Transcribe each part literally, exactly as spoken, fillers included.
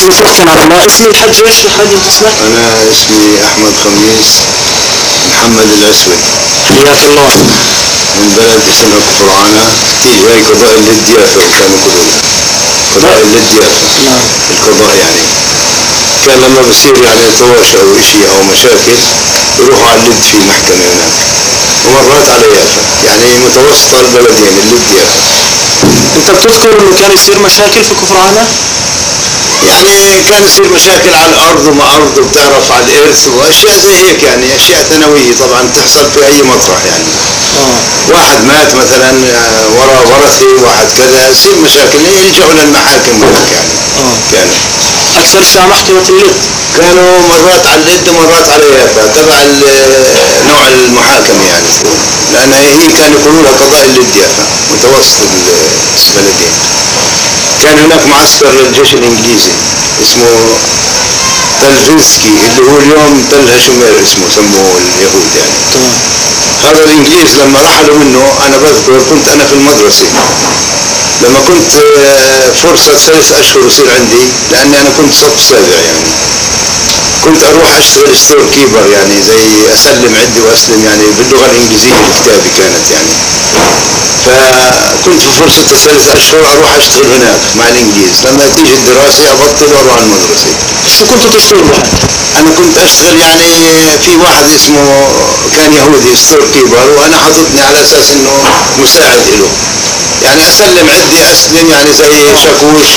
يوفقكم على الله. اسمي الحج ايش الحج اسمك؟ أنا اسمي أحمد خميس محمد الأسود. حياك الله. من بلد اسمها كفرعانة، وهي قضاء للضيافة كانوا يقولوا قضاء للضيافة. نعم. القضاء يعني كان لما بصير يعني طواشة أو إشي أو مشاكل يروحوا على اللد في محكمة هناك، ومرات على يافا، يعني متوسطة البلدين اللد يافا. انت بتذكر انه كان يصير مشاكل في كفرعانة؟ يعني كان يصير مشاكل على الأرض وما أرض وبتعرف على الإرث وأشياء زي هيك، يعني أشياء ثانوية طبعا تحصل في أي مطرح يعني. اه. واحد مات مثلا ورا ورثة، واحد كذا، يصير مشاكل يلجأوا للمحاكم هناك يعني. اه. كانوا أكثر شيء على محكمة اللد؟ كانوا مرات على اللد ومرات على يافا، تبع نوع المحاكمة يعني تكون، لأن هي كانوا يقولوا لها قضاء اللد يافا، متوسط البلدين. كان هناك معسكر للجيش الإنجليزي اسمه تلفينسكي، اللي هو اليوم تل هاشمير اسمه، سموه اليهود يعني. تمام. هذا الإنجليز لما رحلوا منه، أنا بذكر كنت أنا في المدرسة، لما كنت فرصة ثلاث أشهر يصير عندي، لأني أنا كنت صف سابع يعني، كنت أروح أشتغل ستور كيبر يعني، زي أسلم عدي وأسلم يعني باللغة الإنجليزية الكتابة كانت يعني. فكنت في فرصة الثلاث أشهر أروح أشتغل هناك مع الإنجليز، لما تيجي الدراسة أبطل وأروح على المدرسة. شو كنتوا تشتغلوا واحد؟ أنا كنت أشتغل يعني في واحد اسمه كان يهودي ستور كيبر، وأنا حطتني على أساس إنه مساعد له، يعني أسلم عدي أسلم يعني زي شاكوش،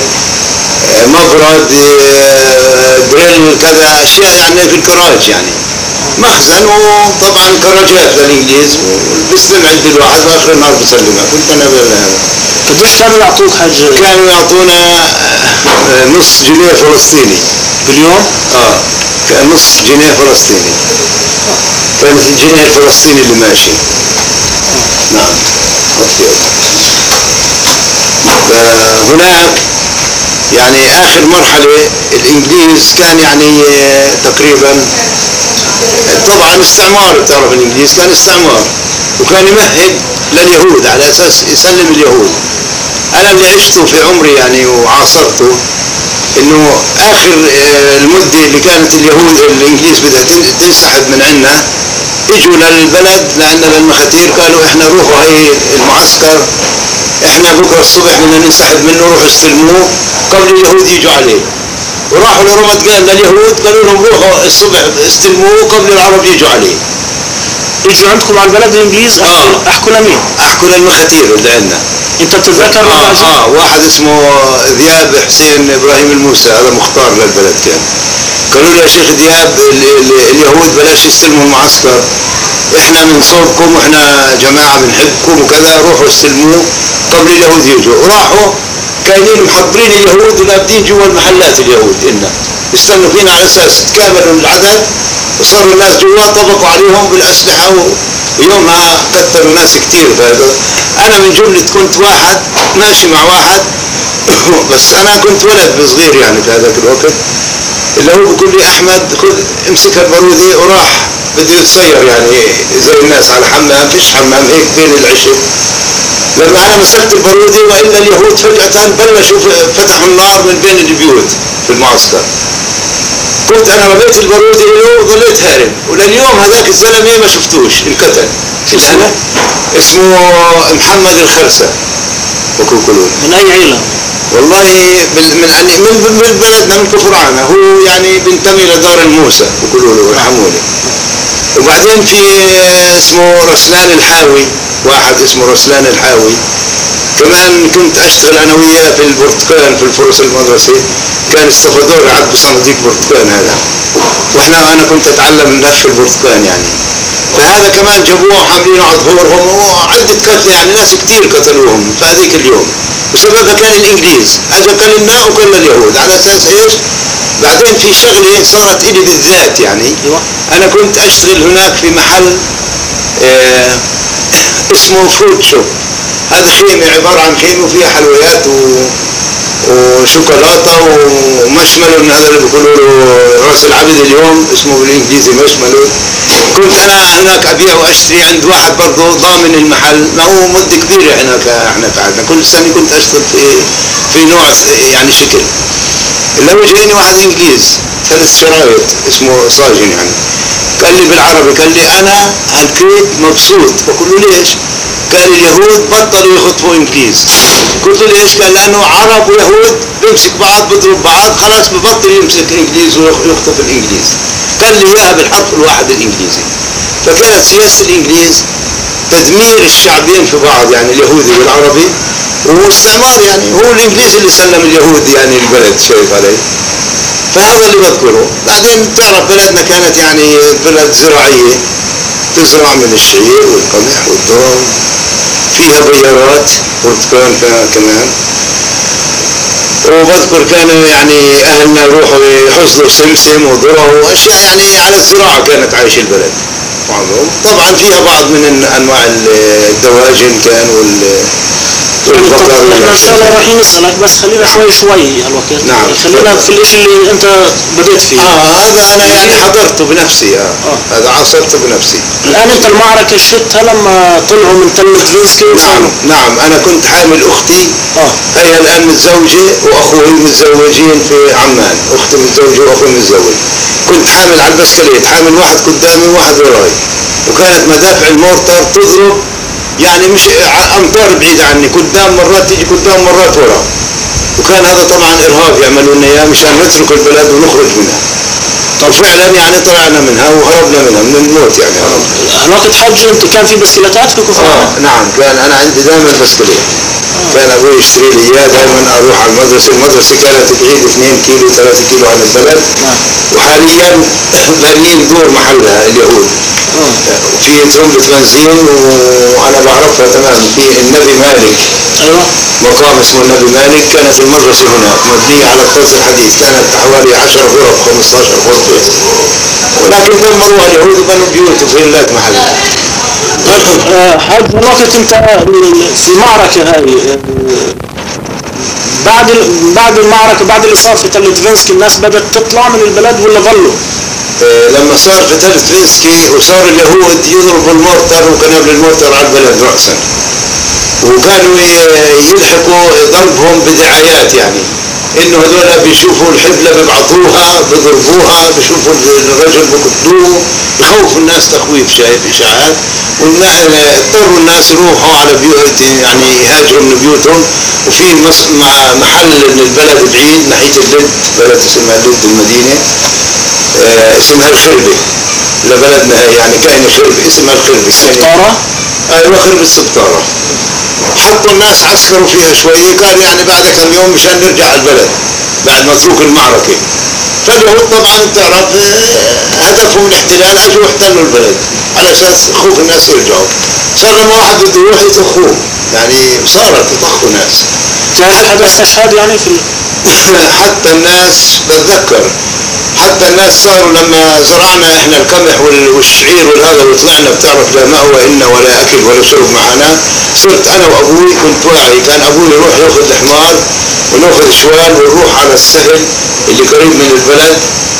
مبرد، دريل، كذا أشياء يعني في الكراج يعني، مخزن، وطبعا كراجات للإنجليز، وبسلم عدي الواحد وآخر النهار بسلمها. كنت أنا بال قديش كانوا يعطوك حج؟ كانوا يعطونا نص جنيه فلسطيني باليوم؟ اه كان نص جنيه فلسطيني، كانت الجنيه الفلسطيني اللي ماشي. نعم. فهناك يعني آخر مرحلة الإنجليز كان يعني تقريبا، طبعا استعمار، بتعرف الإنجليز كان استعمار، وكان يمهد لليهود على أساس يسلم اليهود. أنا اللي عشته في عمري يعني وعاصرته، إنه آخر المدة اللي كانت اليهود الإنجليز بدها تنسحب من عنا، اجوا للبلد لأن للمخاتير قالوا إحنا روحوا هاي المعسكر، إحنا بكرة الصبح بدنا ننسحب منه، روحوا استلموه قبل اليهود يجوا عليه. وراحوا لرمضان لليهود قالوا لهم روحوا الصبح استلموه قبل العرب يجوا عليه. يجوا عندكم على البلد الإنجليز؟ آه. أحكوا لمين؟ أحكوا للمخاتير اللي عندنا. أنت بتتذكر؟ آه, آه واحد اسمه ذياب حسين إبراهيم الموسى، هذا مختار للبلد كان. قالوا له يا شيخ ذياب، اليهود بلاش يستلموا المعسكر، احنا من صوبكم واحنا جماعة بنحبكم وكذا، روحوا استلموه قبل اليهود يجوا. وراحوا كاينين محضرين اليهود ولابدين جوا المحلات اليهود، إنا يستنوا فينا على أساس تكاملوا العدد، وصاروا الناس جوا طبقوا عليهم بالأسلحة، ويومها كثروا ناس كتير. أنا من جملة كنت واحد ماشي مع واحد بس أنا كنت ولد صغير يعني في هذاك الوقت، اللي هو بيقول لي أحمد خذ امسك البارودة، وراح بده يتصير يعني زي الناس على حمام، فيش حمام هيك بين العشب. لما أنا مسكت البارودة وإلا اليهود فجأة بلشوا فتحوا النار من بين البيوت في المعسكر. كنت أنا رميت البارودة له وظليت هارب، ولليوم هذاك الزلمة ما شفتوش، انقتل. اسمه؟ اسمه محمد الخرسة وكوكولون. من أي عيلة؟ والله من من من بلدنا من كفرعانة، هو يعني بينتمي لدار الموسى وكلوا له ورحموا له. وبعدين في اسمه رسلان الحاوي، واحد اسمه رسلان الحاوي، كمان كنت اشتغل انا وياه في البرتقال في الفرص المدرسة، كان الصفدور يعبي صناديق برتقال هذا، واحنا انا كنت اتعلم لف البرتقال يعني. فهذا كمان جابوه حاملين على ظهورهم، وعدة قتل يعني، ناس كتير قتلوهم في هذيك اليوم، بسبب كان الإنجليز أجا كلنا وكل اليهود على أساس إيش. بعدين في شغلة صارت إلي بالذات يعني، أنا كنت أشتغل هناك في محل آه اسمه فروت شوب. هذا خيمة عبارة عن خيمة وفيها حلويات و... وشوكولاتة ومشمل، من هذا اللي بيقولوا له راس العبد اليوم، اسمه بالإنجليزي مشمل. كنت أنا هناك أبيع وأشتري عند واحد برضه ضامن المحل، ما هو مدة كبيرة هناك احنا قعدنا، كل سنة كنت أشتغل في في نوع يعني شكل. الا جاني واحد انجليز ثلاث شرايط اسمه صاجن يعني، قال لي بالعربي، قال لي انا هالكيت مبسوط. بقول له ليش؟ قال اليهود بطلوا يخطفوا انجليز. قلت له ليش؟ قال لانه عرب ويهود بيمسك بعض بيضرب بعض، خلاص ببطل يمسك الانجليز ويخطف الانجليز. قال لي اياها بالحرف الواحد الانجليزي. فكانت سياسة الانجليز تدمير الشعبين في بعض، يعني اليهودي والعربي، واستعمار. يعني هو الانجليزي اللي سلم اليهود يعني البلد، شايف علي؟ فهذا اللي بذكره. بعدين تعرف بلدنا كانت يعني بلد زراعية، تزرع من الشعير والقمح والذرة، فيها بيارات برتقال كمان. وبذكر كانوا يعني اهلنا يروحوا يحصدوا سمسم وذرة واشياء، يعني على الزراعة كانت عايشة البلد. طبعا فيها بعض من انواع الدواجن كان وال احنا ان شاء الله رايحين نسألك، بس خلينا شوي شوي الوقت. نعم. خلينا في الاشي اللي انت بديت فيه. اه هذا انا يعني حضرته بنفسي. اه, آه. هذا عاصرته بنفسي. الان انت المعركة شتها لما طلعوا من تل دفنسكي. نعم نعم. انا كنت حامل اختي. اه هي الان متزوجة واخوي متزوجين في عمان، اختي متزوجة واخوي متزوج. كنت حامل على البسكليت، حامل واحد قدامي وواحد وراي، وكانت مدافع المورتر تضرب يعني مش امتار بعيدة عني، قدام مرات تيجي قدام مرات ورا. وكان هذا طبعا ارهاب يعملوا لنا اياه مشان نترك البلد ونخرج منها. طب فعلا يعني طلعنا منها وهربنا منها من الموت يعني. الوقت حج انت كان في بسكليتات في كفر؟ اه نعم. كان انا عندي دائما بسكليت. كان ابوي يشتري لي اياه، دائما اروح على المدرسة. المدرسة كانت بعيد اثنين كيلو ثلاثة كيلو عن البلد. وحاليا بانيين دور محلها اليهود. في ترمبة بنزين وانا بعرفها تمام، في النبي مالك. ايوه. مقام اسمه النبي مالك، كانت المدرسة هناك مبنية على الطرز الحديث، كانت حوالي عشر غرف خمستاشر غرفة، ولكن دمروها اليهود وبنوا بيوت وفيلات محلها. حاج الوقت انت في معركة هاي، بعد بعد المعركة بعد اللي صار في تل دفنسكي الناس بدأت تطلع من البلد ولا ظلوا؟ لما صار في تل دفنسكي وصار اليهود يضربوا المورتر وقنابل المورتر على البلد رأسا، وكانوا يلحقوا ضربهم بدعايات، يعني انه هذول بيشوفوا الحبلة بيبعطوها بيضربوها، بيشوفوا الرجل بقتلوه، يخوفوا الناس تخويف، شايف اشاعات. واضطروا الناس يروحوا على بيوت، يعني يهاجروا من بيوتهم. وفي محل من البلد بعيد ناحية اللد، بلد اسمها اللد المدينة، آه اسمها الخربة لبلدنا، يعني كائنة خربة اسمها الخربة. سبطارة؟ ايوه خربة سبطارة. حطوا الناس عسكروا فيها شوية، كان يعني بعد كم يوم مشان نرجع البلد بعد ما تروك المعركة. فاليهود طبعا تعرف هدفهم الاحتلال، اجوا احتلوا البلد على اساس خوف الناس يرجعوا. صار لما واحد بده يروح يطخوه، يعني صارت يطخوا ناس. كان في حدا استشهاد يعني في حتى الناس بتذكر، حتى الناس صاروا لما زرعنا احنا القمح والشعير والهذا وطلعنا، بتعرف لا مأوى إلنا ولا اكل ولا شرب معنا. صرت انا وابوي، كنت واعي، كان ابوي يروح ياخذ الحمار وناخذ شوال ونروح على السهل اللي قريب من البلد،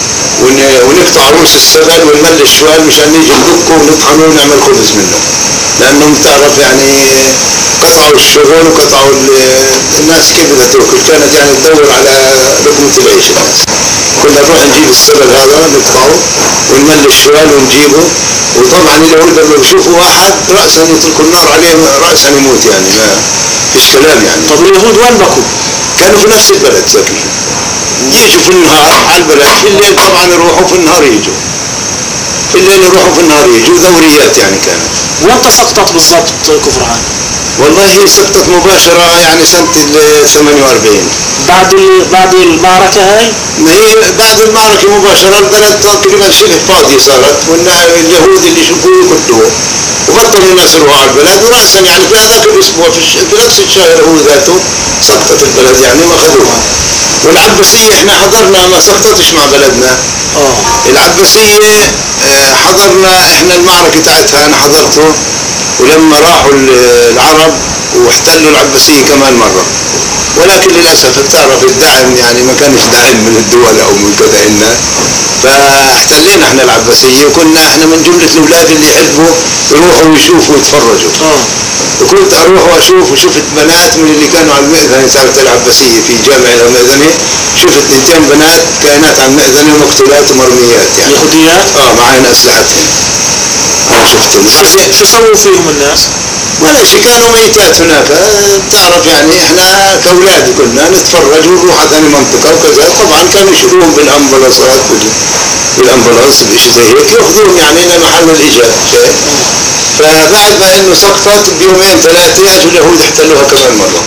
ونقطع روس السبل ونملي الشوال مشان نيجي ندقه ونطحنه ونعمل خبز منه. لانهم تعرف يعني قطعوا الشغل وقطعوا الناس كيف بدها تاكل، كانت يعني تدور على لقمة العيش الناس. كنا نروح نجيب السبل هذا نقطعه ونملي الشوال ونجيبه. وطبعا اليهود لما بيشوفوا واحد رأسا يتركوا النار عليه رأسا يموت، يعني ما فيش كلام يعني. طب اليهود وين بقوا؟ كانوا في نفس البلد ساكنين، يجوا في النهار على البلد، في الليل طبعا يروحوا في النهار يجوا، في الليل يروحوا في النهار يجوا، دوريات يعني كانت. وانت سقطت بالضبط كفرعان؟ والله هي سقطت مباشرة يعني سنة ثمانية وأربعين. بعد بعد المعركة هاي؟ هي بعد المعركة مباشرة البلد تقريبا شبه فاضية صارت، واليهود اللي يشوفوه يقتلوه، وبطلوا الناس يروحوا على البلد. ورأسا يعني في هذاك الأسبوع في نفس الشهر هو ذاته سقطت البلد يعني وأخذوها. والعباسية احنا حضرنا، ما سقطتش مع بلدنا. اه العباسية حضرنا احنا المعركة تاعتها، انا حضرته. ولما راحوا العرب واحتلوا العباسية كمان مرة، ولكن للأسف بتعرف الدعم يعني ما كانش دعم من الدول أو من كذا إلنا، فاحتلينا احنا العباسية. وكنا احنا من جملة الأولاد اللي يحبوا يروحوا ويشوفوا ويتفرجوا. وكنت اروح واشوف وشفت بنات من اللي كانوا على المئذنة ساعة العباسية في جامع المئذنة، شفت اثنتين بنات كائنات على المئذنة مقتولات ومرميات يعني يهوديات؟ اه معين اسلحتهم. انا شفتهم. شو سووا فيهم الناس؟ ولا شيء، كانوا ميتات هناك. تعرف يعني احنا كاولاد كنا نتفرج ونروح على ثاني منطقة وكذا. طبعا كانوا يشيلوهم بالامبولانسات بالامبولانس بشيء زي هيك، ياخذوهم يعني الى محل الايجاد. فبعد ما انه سقطت بيومين ثلاثة اجوا اليهود احتلوها كمان مرة.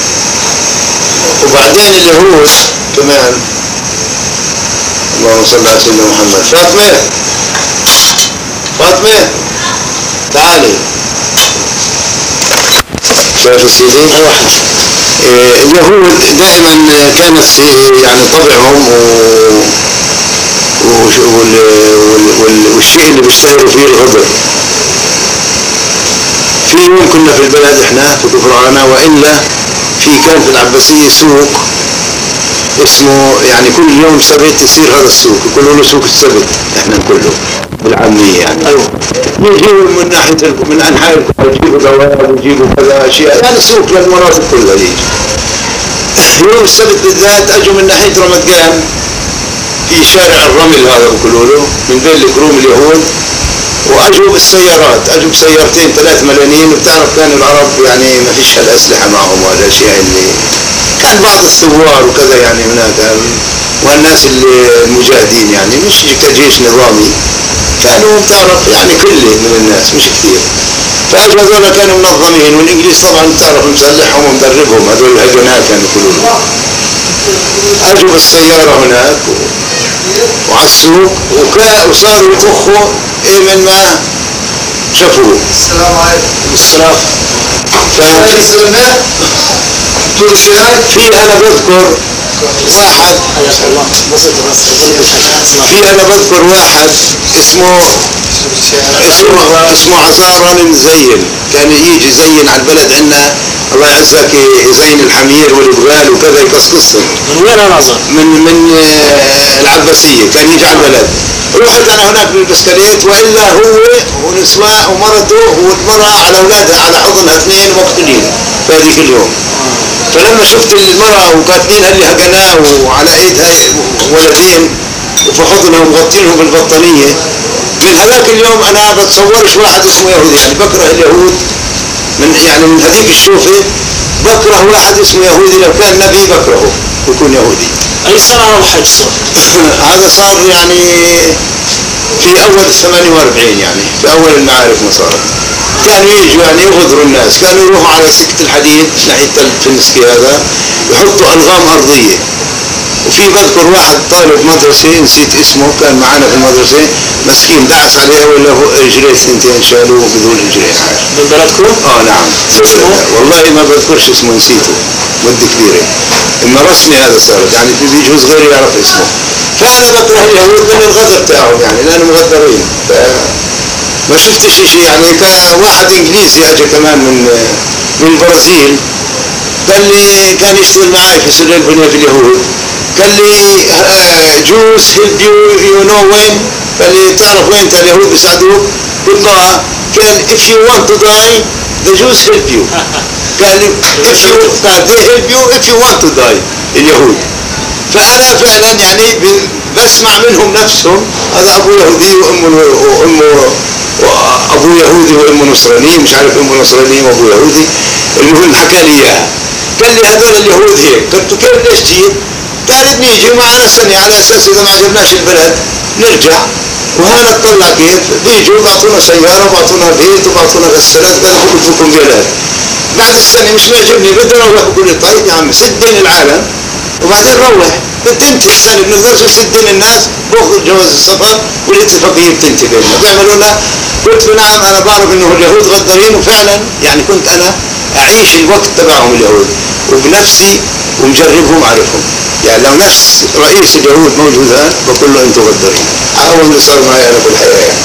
وبعدين اليهود كمان، اللهم صل على سيدنا محمد. فاطمة فاطمة تعالي. شايف سيدي؟ إيه اليهود دائما كانت في يعني طبعهم و والشيء اللي بيشتهروا فيه الغدر. في يوم كنا في البلد احنا في كفرعانة، وإلا في كان في العباسية سوق اسمه يعني كل يوم سبت يصير هذا السوق، يقولوا له سوق السبت احنا كله بالعامية يعني. ايوه يجيبوا من ناحية من انحاء الكفر، يجيبوا دواب ويجيبوا كذا اشياء يعني سوق للمناطق كلها يجي. يوم السبت بالذات اجوا من ناحية رمضان في شارع الرمل هذا بيقولوا له، من بين الكروم اليهود، واجوا بالسيارات، اجوا بسيارتين ثلاث مليانين. وبتعرف كان العرب يعني ما فيش هالاسلحه معهم والاشياء اللي كان بعض الثوار وكذا يعني هناك، والناس اللي المجاهدين يعني مش كجيش نظامي، كانوا بتعرف يعني كله من الناس مش كثير. فاجوا هذول كانوا منظمين، والانجليز طبعا بتعرف مسلحهم ومدربهم، هذول الهجنات كانوا كلهم. اجوا بالسياره هناك وعلى السوق وصاروا يطخوا ايه من ما شافوه. السلام عليكم. السلام. ففي سلمات طول الشارع. في انا بذكر واحد في انا بذكر واحد اسمه اسمه اسمه عزارة المزين، كان يجي يزين على البلد عندنا الله يعزك، يزين الحمير والبغال وكذا يقصقصهم. من وين انا عزار؟ من من العباسية كان يجي على البلد. رحت انا هناك بالبسكليت، والا هو ونسواه ومرته والمرأة على اولادها على حضنها اثنين مقتولين في هذيك اليوم. فلما شفت المرأة وقاتلينها اللي هجناه وعلى ايدها ولدين وفي حضنها ومغطينهم بالبطانية، من هذاك اليوم انا بتصورش واحد اسمه يهودي، يعني بكره اليهود من يعني من هذيك الشوفة. بكره واحد اسمه يهودي، لو كان نبي بكرهه يكون يهودي. اي سنة هذا الحج صار؟ هذا صار يعني في اول الثمانية واربعين، يعني في اول المعارك ما صارت. كانوا يجوا يعني يغدروا الناس، كانوا يروحوا على سكة الحديد ناحية الفنسكي هذا يحطوا ألغام أرضية. وفي بذكر واحد طالب مدرسة نسيت اسمه كان معنا في المدرسة، مسكين دعس عليه ولا هو رجليه ثنتين شالوه بدون رجلين عاش. من بلدكم؟ اه نعم. والله ما بذكرش اسمه نسيته مدة كبيرة. اما رسمي هذا صار يعني في بيجوز غيري يعرف اسمه. فأنا بكره اليهود من الغدر تاعهم يعني لأنهم مغدرين. ما شفتش شيء يعني. كواحد انجليزي اجى كمان من من البرازيل، قال لي كان يشتغل معي في سر البنية في اليهود، قال لي جوز هيلب يو يو نو وين، قال لي تعرف وين اليهود بيساعدوك؟ قلت له قال if you want to die the Jews help you. قال لي if you قال they help you if you want to die اليهود. فأنا فعلا يعني بسمع منهم نفسهم، هذا أبو يهودي وأمه وأمه وأبو يهودي وأمه نصراني، مش عارف أمه نصراني وأبو يهودي. المهم حكى لي إياها، قال لي هذول اليهود هيك. قلت كيف ليش جيت؟ قال بنيجي معنا سنة على أساس إذا ما عجبناش البلد نرجع، وهنا نطلع كيف بيجوا بعطونا سيارة وبعطونا بيت وبعطونا غسالات، قالوا بكم لكم بلاد. بعد السنة مش معجبني بدي أروح، بقول لي طيب يا عم سد دين العالم وبعدين روح. بتنتهي السنة بنقدرش نسد دين الناس، باخذ جواز السفر والاتفاقية بتنتهي بيننا. بيعملوا لنا. قلت له نعم أنا بعرف إنه اليهود غدارين، وفعلا يعني كنت أنا أعيش الوقت تبعهم اليهود وبنفسي ومجربهم عارفهم. يعني لو نفس رئيس اليهود موجود الآن بقول له أنتم غدارين. أول اللي صار معي أنا في الحياة يعني.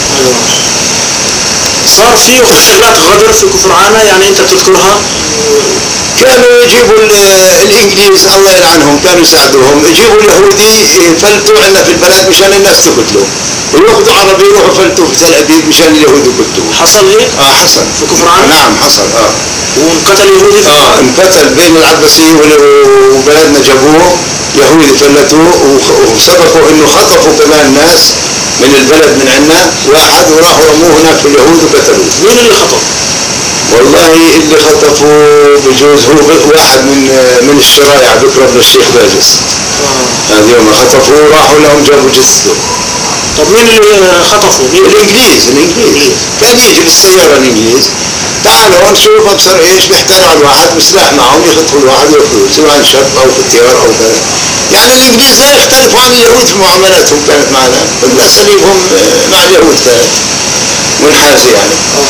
صار فيه حالات غدر في كفرعانة يعني أنت بتذكرها؟ كانوا يجيبوا الإنجليز الله يلعنهم كانوا يساعدوهم، يجيبوا اليهودي يفلتوا عندنا في البلد مشان الناس تقتلوا، وياخذوا عربي يروحوا يفلتوا في تل أبيب مشان اليهود يقتلوا. حصل هيك؟ اه حصل في كفرعانة؟ نعم حصل اه. وانقتل يهودي؟ اه انقتل بين العباسيين وبلدنا جابوه يهودي فلتوه وسبقوا انه خطفوا كمان ناس من البلد من عنا واحد وراحوا رموه هناك في اليهود وقتلوه. مين اللي خطف؟ والله اللي خطفوا بجوز هو واحد من من الشرايع بكره بن الشيخ باجس. اه هذا يوم خطفوه وراحوا لهم جابوا جثته. طب مين اللي خطفه؟ مين؟ الانجليز الانجليز كان يجي بالسياره الانجليز تعالوا نشوف ابصر ايش بيحتالوا على الواحد بسلاح معهم يخطفوا الواحد وياخذوه سواء شاب او فتيار او كذا. يعني الانجليز لا يختلفوا عن اليهود في معاملاتهم كانت معنا اساليبهم مع اليهود كانت منحازه يعني.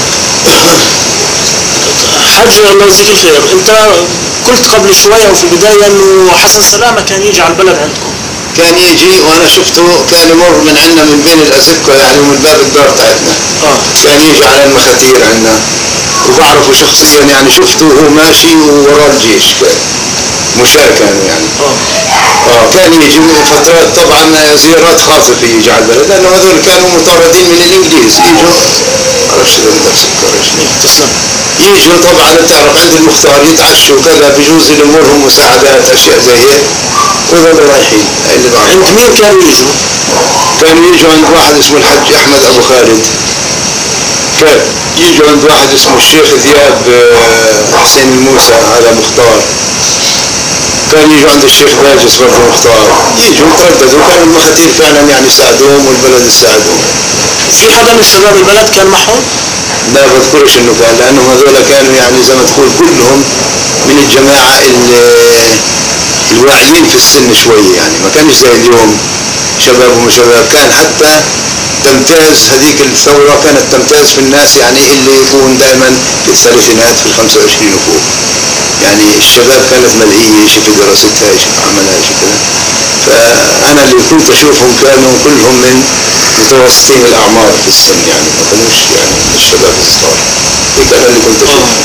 حاج الله يجزيك الخير، انت قلت قبل شويه وفي البدايه انه حسن سلامه كان يجي على البلد عندكم. كان يجي وانا شفته كان يمر من عندنا من بين الازقه يعني ومن باب الدار تاعتنا. اه كان يجي على المخاتير عندنا وبعرفه شخصيا يعني شفته وهو ماشي ووراه الجيش كان مشاة كانوا يعني. اه اه كان يجي فترات طبعا زيارات خاطفه يجي على البلد لانه هذول كانوا مطاردين من الانجليز يجوا معرفش اذا بدك سكر ايش تسلم يجوا طبعا بتعرف عند المختار يتعشوا كذا بجوز يلموا مساعدات اشياء زي هيك وهذول رايحين. عند مين كانوا يجوا؟ كانوا يجوا عند واحد اسمه الحج احمد ابو خالد. كان يجوا عند واحد اسمه الشيخ ذياب حسين الموسى هذا مختار. كان يجوا عند الشيخ باجس برضه مختار. يجوا ترددوا كانوا المخاتير فعلا يعني ساعدوهم والبلد ساعدوهم. في حدا من شباب البلد كان معهم؟ لا بذكرش انه كان لانهم هذول كانوا يعني زي ما تقول كلهم من الجماعه الواعيين في السن شويه يعني ما كانش زي اليوم شباب وما شباب. كان حتى تمتاز هذيك الثوره كانت تمتاز في الناس يعني اللي يكون دائما في الثلاثينات في الخمسة وعشرين وفوق يعني الشباب كانت ملهيه شيء في دراستها شيء في عملها شيء كذا. فانا اللي كنت اشوفهم كانوا كلهم من متوسطين الاعمار في السن يعني ما كانوش يعني الشباب الصغار. هيك انا اللي كنت اشوفهم.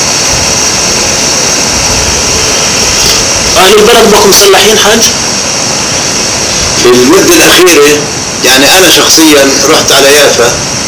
اهل البلد بكم مسلحين حاج؟ في المدة الأخيرة يعني أنا شخصيا رحت على يافا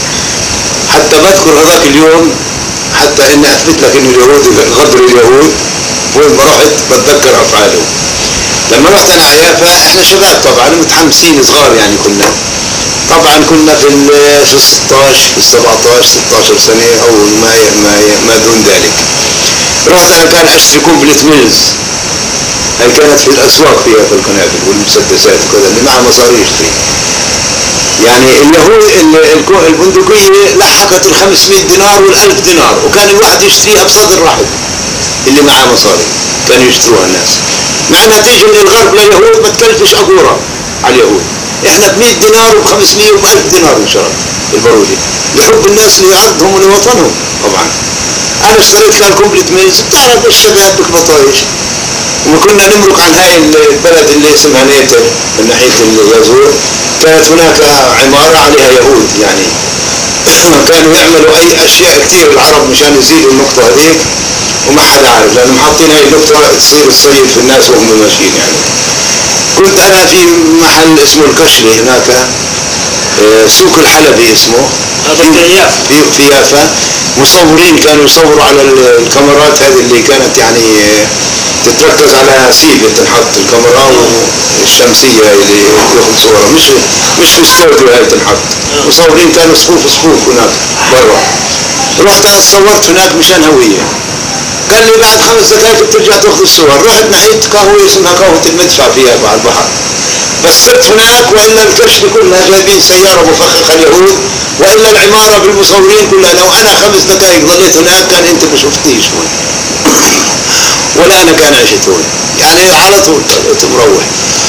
حتى بذكر هذاك اليوم حتى إني أثبت لك إنه اليهود غدر اليهود وين ما رحت بتذكر أفعاله. لما رحت أنا على يافا إحنا شباب طبعا متحمسين صغار يعني كنا طبعا كنا في ال ستاشر في سبعتاشر ستاشر سنة أو ما ما ما دون ذلك. رحت أنا كان أشتري قنبلة ميلز هي كانت في الأسواق فيها في القنابل والمسدسات وكذا اللي معها مصاري يشتري. يعني اليهود البندقية لحقت ال خمسمائة دينار وال ألف دينار وكان الواحد يشتريها بصدر رحب اللي معاه مصاري كانوا يشتروها الناس. مع انها تيجي من الغرب لليهود ما تكلفش أجورة على اليهود. احنا ب مائة دينار وب خمسمائة وب ألف دينار نشرب البارودي لحب الناس لأرضهم ولوطنهم. طبعا انا اشتريت كان قنبلة ميلز بتعرف الشباب بالبطايش وما كنا نمرق عن هاي البلد اللي اسمها نيتر من ناحية اليازور. كانت هناك عمارة عليها يهود يعني كانوا يعملوا اي اشياء كثير العرب مشان يزيدوا النقطة هذيك وما حدا عارف لانهم حاطين هاي النقطة تصير تصيد في الناس وهم ماشيين يعني. كنت انا في محل اسمه الكشري هناك سوق الحلبي اسمه في في يافا. مصورين كانوا يصوروا على الكاميرات هذه اللي كانت يعني تتركز على سيفة تنحط الكاميرا والشمسية اللي ياخذ صورة مش مش في استوديو هاي تنحط. مصورين كانوا صفوف صفوف هناك برا. رحت انا صورت هناك مشان هوية. قال لي بعد خمس دقائق بترجع تاخذ الصور. رحت نحيت قهوة اسمها قهوة المدفع فيها على البحر. بس صرت هناك والا الكشف كلها جايبين سيارة مفخخة اليهود والا العمارة بالمصورين كلها. لو انا خمس دقائق ظليت هناك كان انت ما شفتنيش هون ولا انا كان عشت هون يعني على طول طلعت مروح.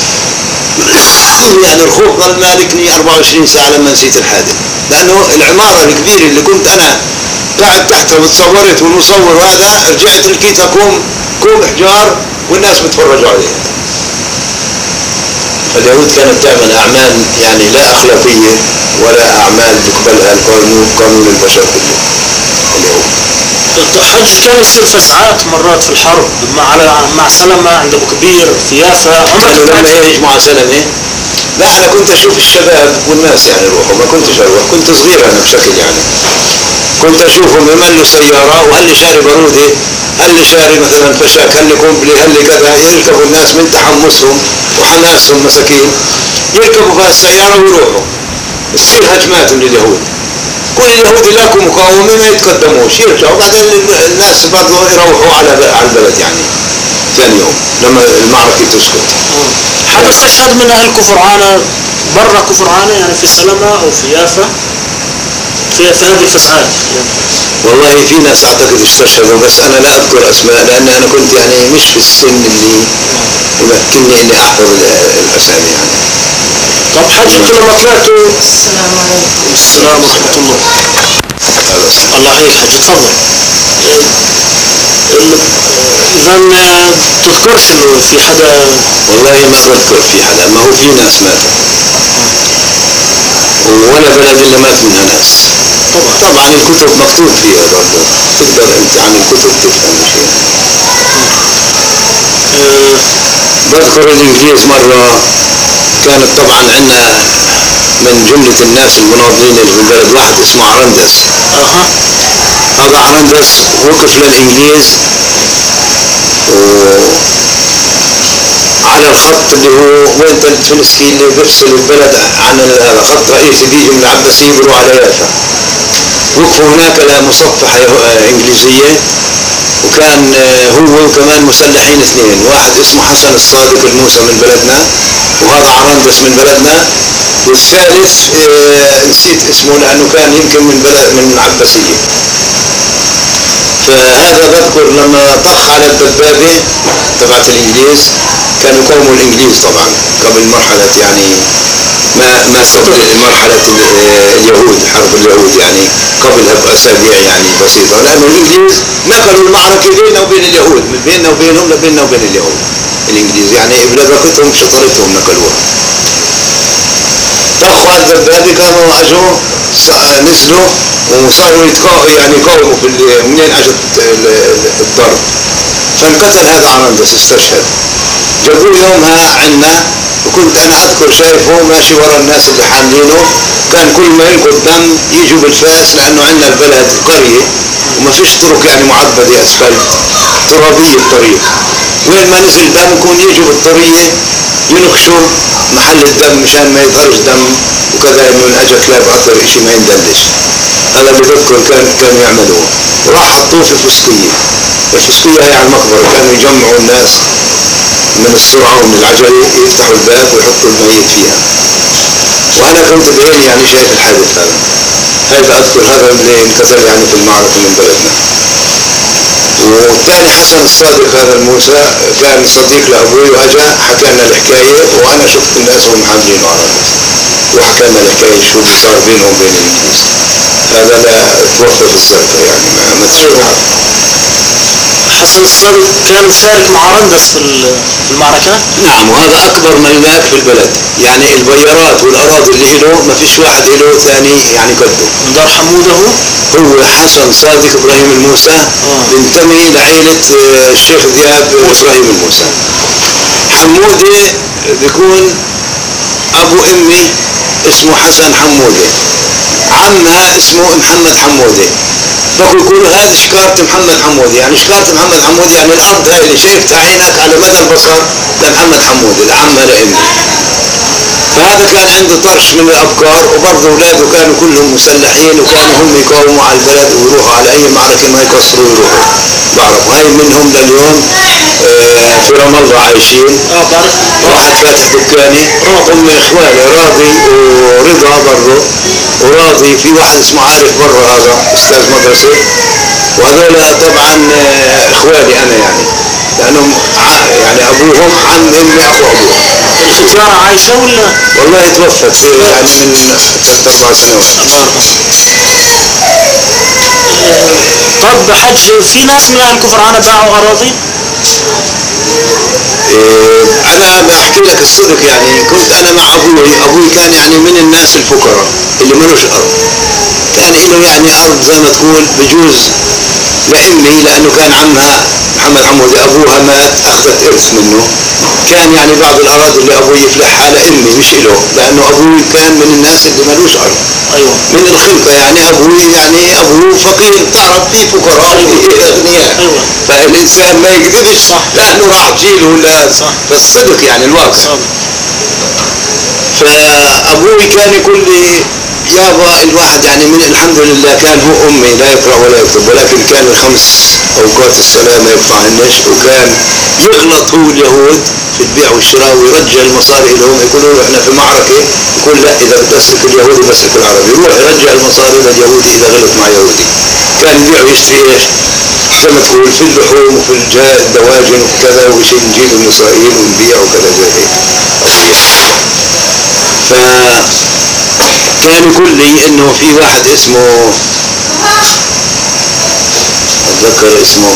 يعني الخوف ظل مالكني أربعة وعشرين ساعة لما نسيت الحادث لانه العمارة الكبيرة اللي كنت انا قاعد تحتها وتصورت والمصور هذا رجعت لقيتها كوم كوم احجار والناس بتفرجوا عليها. فاليهود كانت تعمل اعمال يعني لا اخلاقية ولا اعمال بقبلها القانون قانون البشر كله. اليهود حج كان يصير فزعات مرات في الحرب مع مع سلمة عند ابو كبير في يافا. عمرك لما ايش مع سلمة لا انا كنت اشوف الشباب والناس يعني يروحوا، ما كنتش اروح، كنت صغير انا بشكل يعني. كنت اشوفهم يملوا سيارة وهل لي شاري بارودة، هل لي شاري مثلا فشاك، هل لي كومبلي، هل لي كذا، يركبوا الناس من تحمسهم وحماسهم مساكين، يركبوا في السيارة ويروحوا، تصير هجمات من اليهود. كل اليهود يلاقوا مقاومة ما يتقدموش، يرجعوا بعدين الناس برضه يروحوا على على البلد يعني ثاني يوم لما المعركة تسكت. هل استشهد من أهل كفر عانة برا كفر عانة يعني في سلمة أو في يافا في في هذه الفسحات؟ والله في ناس اعتقد استشهدوا بس انا لا اذكر اسماء لان انا كنت يعني مش في السن اللي يمكنني اني احفظ الاسامي يعني. طب حاج انتوا لما طلعتوا. السلام عليكم. السلام ورحمة الله. الله يحييك حاج، تفضل. اذا ما تذكرش انه في حدا؟ والله ما بذكر في حدا، ما هو في ناس ماتوا ولا بلد الا مات منها ناس. طبعا طبعا الكتب مكتوب فيها برضه، تقدر انت عن الكتب تفهم شيء. أه بذكر الانجليز مرة كانت طبعا عندنا من جملة الناس المناضلين اللي في البلد واحد اسمه عرندس. اها هذا عرندس وقف للانجليز على الخط اللي هو وين تونسكي اللي بيفصل البلد عن هذا خط رئيسي بيجي من العباسية بيروح على يافا. وقفوا هناك لمصفحة انجليزية وكان هو وكمان مسلحين اثنين، واحد اسمه حسن الصادق الموسى من بلدنا وهذا عرندس من بلدنا، والثالث نسيت اسمه لانه كان يمكن من بلد من العباسية. فهذا بذكر لما طخ على الدبابة تبعت الانجليز، كانوا يقاوموا الانجليز طبعا قبل مرحلة يعني ما ما قبل مرحلة اليهود، حرب اليهود يعني قبلها بأسابيع يعني بسيطة، لأنه الإنجليز نقلوا المعركة بيننا وبين اليهود، من بيننا وبينهم لبيننا وبين اليهود. الإنجليز يعني بلغتهم شطرتهم نقلوها. طخوا على الدبابة كانوا أجوا نزلوا وصاروا يتقاوموا يعني يقاوموا في منين أجت الضرب. فانقتل هذا عرندس استشهد. جابوه يومها عنا وكنت انا اذكر شايفه ماشي ورا الناس اللي حاملينه، كان كل ما يلقوا الدم يجوا بالفاس لانه عندنا البلد قرية وما فيش طرق يعني معبدة اسفلت، ترابية الطريق، وين ما نزل دم يكون يجوا بالطرية ينخشوا محل الدم مشان ما يظهرش دم وكذا، انه اجى كلاب اثر اشي ما يندلش. هذا اللي بذكر كان كانوا يعملوه. وراح حطوه في فسقية، الفسقية هي على المقبرة، كانوا يجمعوا الناس من السرعة ومن العجلة يفتحوا الباب ويحطوا الميت فيها. وانا كنت بعيني يعني شايف الحادث هذا. هذا اذكر هذا اللي انقتل يعني في المعركة من بلدنا. والثاني حسن الصادق هذا الموسى كان صديق لابوي واجا حكى لنا الحكاية، وانا شفت الناس وهم حاملينه على الناس وحكى لنا الحكاية شو اللي صار بينهم وبين الانجليز. هذا لا توفى في الزرقاء يعني ما ما تشوفه. حسن الصادق كان مشارك مع عرندس في المعركة؟ نعم، وهذا أكبر ملاك في البلد، يعني البيارات والأراضي اللي له ما فيش واحد له ثاني يعني قده. من دار حمودة هو؟ هو حسن صادق إبراهيم الموسى آه. بينتمي لعائلة الشيخ ذياب إبراهيم الموسى. حمودة بيكون أبو أمي اسمه حسن حمودة، عمها اسمه محمد حمودة، فكل يقولوا هذه شكارة محمد حمودة، يعني شكارة محمد حمودة يعني الأرض هاي اللي شايفتها عينك على مدى البصر لمحمد حمودة لعمها لأمي. فهذا كان عنده طرش من الأبكار، وبرضه أولاده كانوا كلهم مسلحين وكانوا هم يقاوموا على البلد ويروحوا على أي معركة ما يقصروا يروحوا. بعرف هاي منهم لليوم آه في رام الله عايشين. اه بعرف. واحد فاتح دكاني، هم إخواني راضي ورضا برضه وراضي، في واحد اسمه عارف برا هذا استاذ مدرسة، وهذول طبعا اخواني انا يعني لانهم يعني ابوهم عم امي اخو ابوهم. الختيارة عايشة ولا؟ والله توفت يعني من ثلاث اربع سنوات. طب حج في ناس من اهل كفر عانة باعوا اراضي؟ إيه انا بحكي لك الصدق يعني كنت انا مع ابوي، ابوي كان يعني من الناس الفقراء اللي ملوش ارض، كان له يعني ارض زي ما تقول بجوز لأمي، لأنه كان عمها محمد حمودي أبوها مات، أخذت إرث منه. كان يعني بعض الأراضي اللي أبوي يفلحها لأمي مش إله، لأنه أبوي كان من الناس اللي ملوش أرض. أيوة. من الخلقة يعني أبوي يعني أبوه فقير، تعرف فيه فقراء وفيه أغنياء. أيوة. فالإنسان ما يكذبش لأنه راح بجيله ولا صح. فالصدق يعني الواقع. صح. فأبوي كان يقول لي يابا الواحد يعني من الحمد لله كان هو أمي لا يقرأ ولا يكتب، ولكن كان الخمس أوقات الصلاة ما يقطعهنش، وكان يغلط هو اليهود في البيع والشراء ويرجع المصاري لهم. يقولوا له احنا في معركة، يقول لا إذا بتسلك اليهودي بسلك العربي، يروح يرجع المصاري لليهودي إذا غلط مع يهودي. كان يبيع ويشتري ايش؟ زي ما تقول في اللحوم وفي الدواجن وكذا، وشيء نجيبه من إسرائيل ونبيع وكذا زي هيك. فكان يقول لي انه في واحد اسمه، اتذكر اسمه،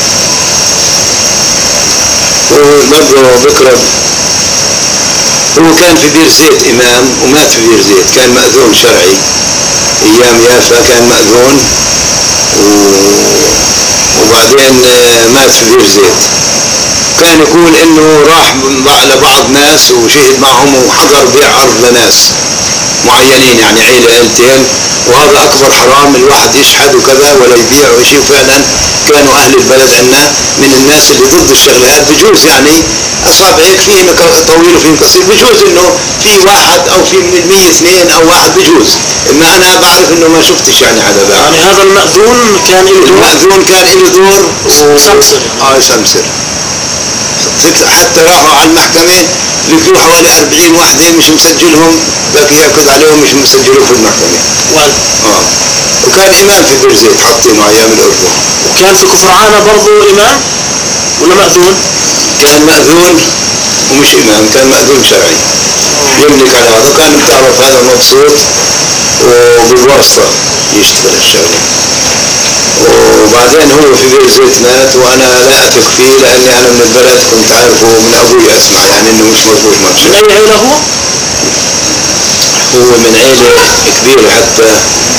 هو برضه بكرة، هو كان في بير زيت امام ومات في بير زيت، كان مأذون شرعي ايام يافا، كان مأذون وبعدين مات في بير زيت. كان يقول انه راح لبعض ناس وشهد معهم وحضر بيع ارض لناس معينين، يعني عيلة عيلتين، وهذا اكبر حرام الواحد يشحد وكذا ولا يبيع وشيء. وفعلا كانوا اهل البلد عندنا من الناس اللي ضد الشغلات. بجوز يعني اصابعك فيهم طويل وفيهم قصير، بجوز انه في واحد او في من المية اثنين او واحد بجوز، اما انا بعرف انه ما شفتش يعني هذا بقى. يعني هذا المأذون كان له دور، المأذون كان له دور سمسر. اه سمسر. حتى راحوا على المحكمة لقوا حوالي أربعين واحدة مش مسجلهم، باقي يأخذ عليهم مش مسجلهم في المحكمة. وال. اه وكان إمام في بير زيت حاطينه أيام الأردن. وكان في كفرعانة برضه إمام ولا مأذون؟ كان مأذون ومش إمام، كان مأذون شرعي يملك على هذا. كان بتعرف هذا مبسوط وبالواسطة يشتغل الشغلة. وبعدين هو في بير زيت مات، وانا لا اثق فيه لاني انا من البلد كنت عارفه من ابوي اسمع يعني انه مش مضبوط ما بشي. من اي عيلة هو؟ هو من عيلة كبيرة، حتى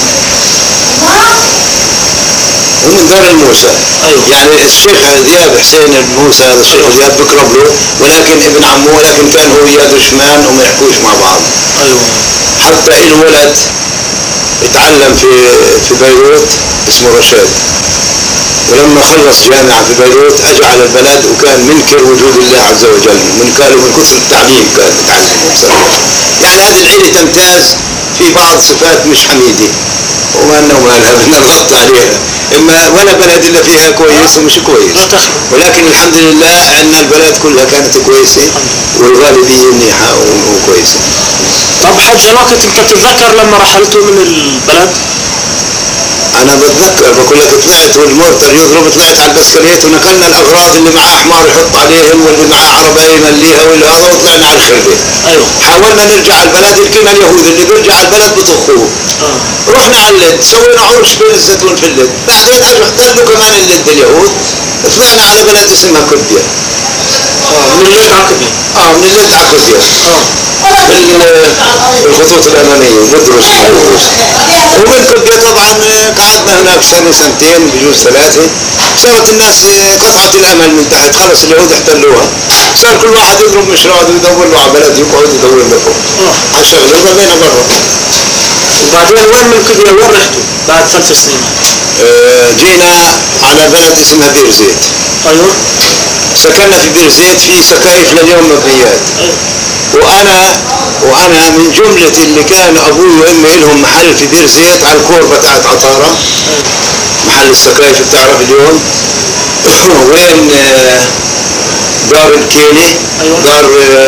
هو من دار الموسى. أيوه. يعني الشيخ دياب حسين الموسى هذا الشيخ أيوه. دياب بقرب له، ولكن ابن عمه، ولكن كان هو وياه دشمان وما يحكوش مع بعض. ايوه. حتى الولد اتعلم في في بيروت اسمه رشاد، ولما خلص جامعة في بيروت اجى على البلد وكان منكر وجود الله عز وجل، منكر من كثر التعليم كان يتعلم بصراحة. يعني هذه العيلة تمتاز في بعض صفات مش حميدة، وما انه مالها بدنا نغطي عليها، اما ولا بلد الا فيها كويس ومش كويس، ولكن الحمد لله عندنا البلد كلها كانت كويسة والغالبية منيحة وكويسة. طب حاج في الوقت انت تتذكر لما رحلتوا من البلد؟ انا بتذكر بقول لك طلعت والمورتر يضرب، طلعت على البسكليت ونقلنا الاغراض اللي معاه حمار يحط عليهم واللي معاه عربية يمليها واللي هذا، وطلعنا على الخربة. ايوه. حاولنا نرجع على البلد، لقينا اليهود اللي بيرجع على البلد بطخوه. اه. رحنا على اللد، سوينا عرش بين الزيتون في اللد، بعدين اجوا احتلوا كمان اللد اليهود، طلعنا على بلد اسمها كوبيا. اه من اللد على كوبيا. اه من اللد على كوبيا. اه. بالخطوط الامامية ندرس ندرس. ومن كوبيا طبعا قعدنا هناك سنة سنتين بجوز ثلاثة، صارت الناس قطعت الامل من تحت، خلص اليهود احتلوها، صار كل واحد يضرب مشراد ويدور له على بلد يقعد يدور له اه على الشغل، وظلينا برا. وبعدين وين من كوبيا وين رحتوا بعد ثلاث سنين؟ اه جينا على بلد اسمها بير زيت. ايوه. سكننا في بير زيت، في سكايف لليوم مبنيات. ايوه. وانا وانا من جملة اللي كان ابوي وامي لهم محل في بير زيت على الكوربة بتاعت عطارة، محل السكايف بتعرف اليوم وين دار الكيلي. أيوة. دار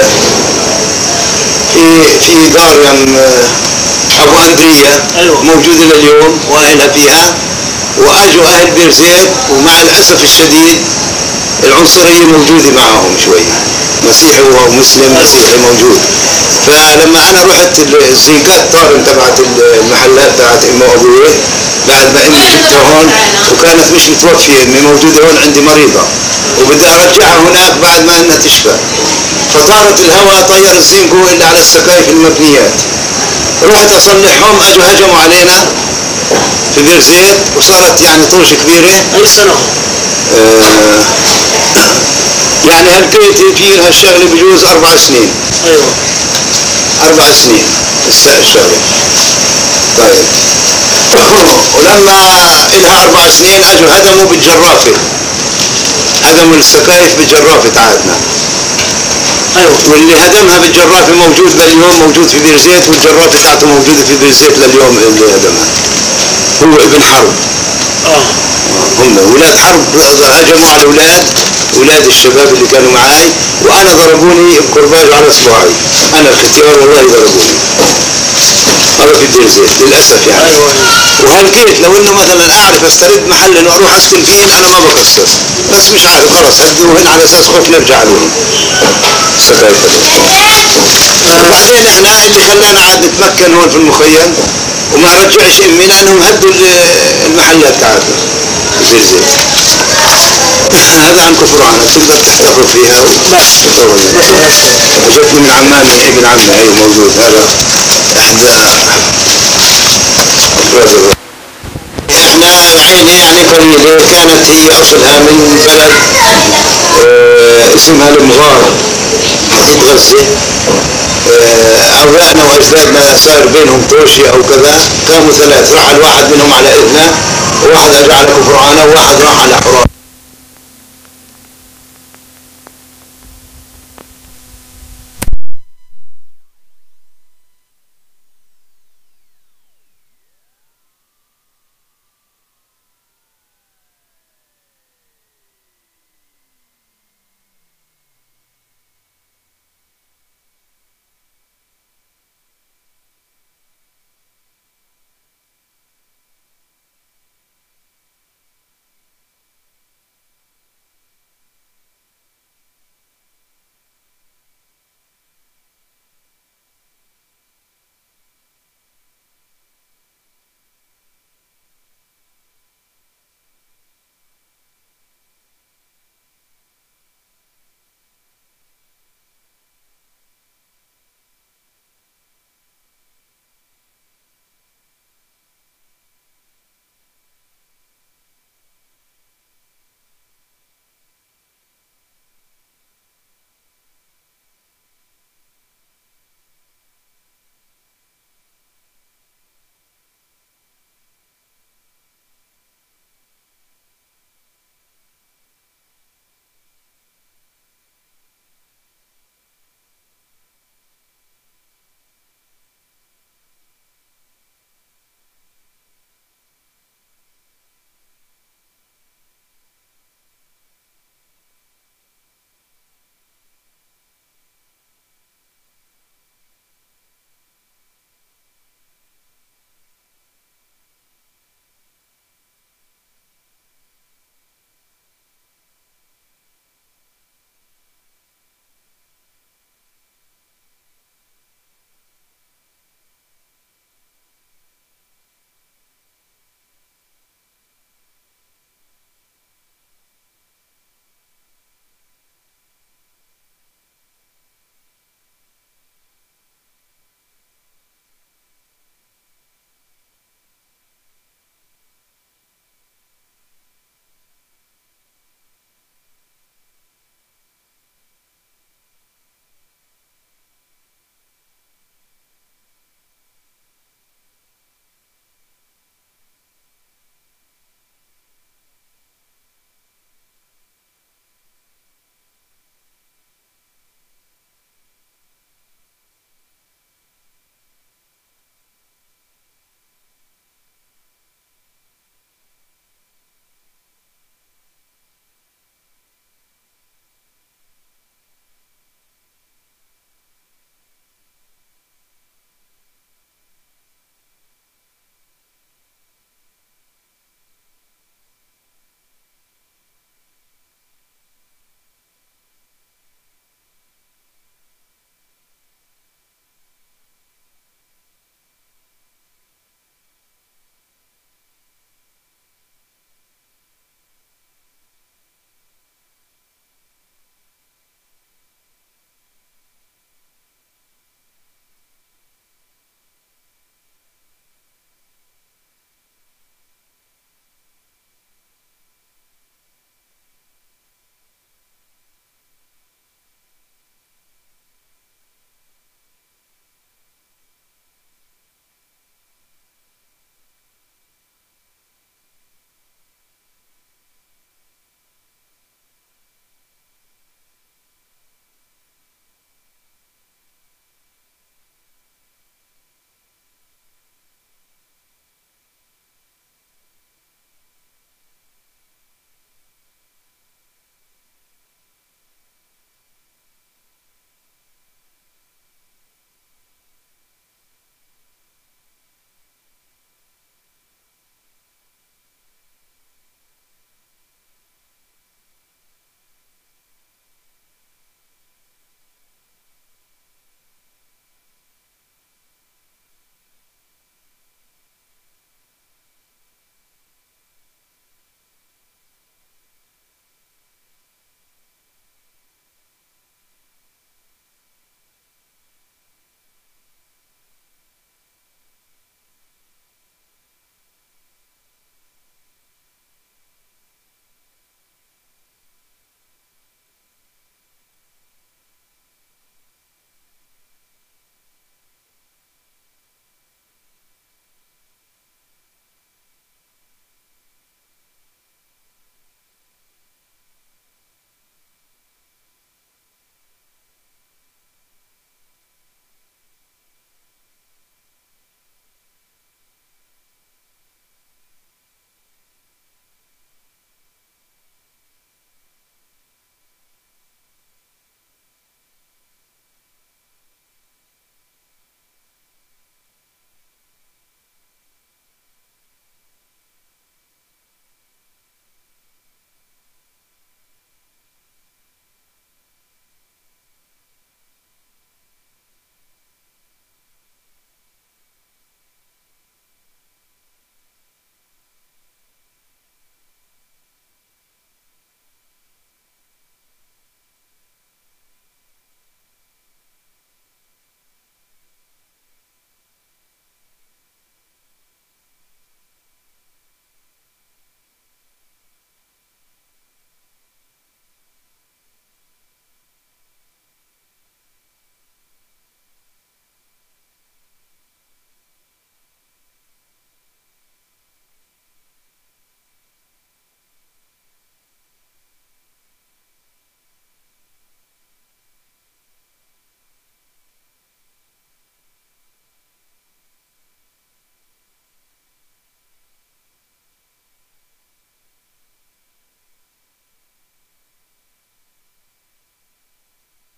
في في دار يم ابو اندريا. أيوة. موجودة لليوم واهلها فيها، واجوا اهل بير زيت ومع الاسف الشديد العنصرية موجودة معهم شوية، مسيحي ومسلم مسيحي موجود. فلما انا رحت الزنكات طارم تبعت المحلات تبعت امي وابوي بعد ما امي جبتها هون، وكانت مش متوفية، امي موجودة هون عندي مريضة وبدي ارجعها هناك بعد ما انها تشفى، فطارت الهواء طير الزنكو اللي على السقايف المبنيات، رحت اصلحهم، اجوا هجموا علينا في بير زيت، وصارت يعني طوشة كبيرة. أي سنة؟ آه يعني هلقيت في هالشغلة بجوز أربع سنين. أيوة. أربع سنين الشغلة. طيب. ولما إلها أربع سنين أجوا هدموا بالجرافة. هدموا السقايف بالجرافة تاعتنا. أيوة. واللي هدمها بالجرافة موجود لليوم، موجود في بير زيت، والجرافة تاعته موجودة في بير زيت لليوم. اللي هدمها هو ابن حرب. آه. هم ولاد حرب هجموا على الأولاد، أولاد الشباب اللي كانوا معاي، وأنا ضربوني بكرباج على إصبعي. أنا اختيار والله ضربوني. هذا في بير زيت للأسف يعني. أيوة. وهلقيت لو إنه مثلا أعرف أسترد محل إنه أروح أسكن فيه أنا ما بقصص، بس مش عارف خلاص هدوهن على أساس خوف نرجع لهم. السقايف وبعدين إحنا اللي خلانا عاد نتمكن هون في المخيم وما رجعش أمي لأنهم هدوا المحلات تاعتنا في بير زيت. هذا عن كفرانة تقدر تحتفظ فيها وبس. جتني من عمامي ابن عمي أيوه موجود. هذا إحدى أفراد. إحنا العيلة يعني قليلة، كانت هي أصلها من بلد آه اسمها المغار محيط غزة. آه أبائنا وأجدادنا صار بينهم طوشي أو كذا، قاموا ثلاث، رحل واحد منهم على إذنه، وواحد رجع على كفرانة، وواحد راح على حرام.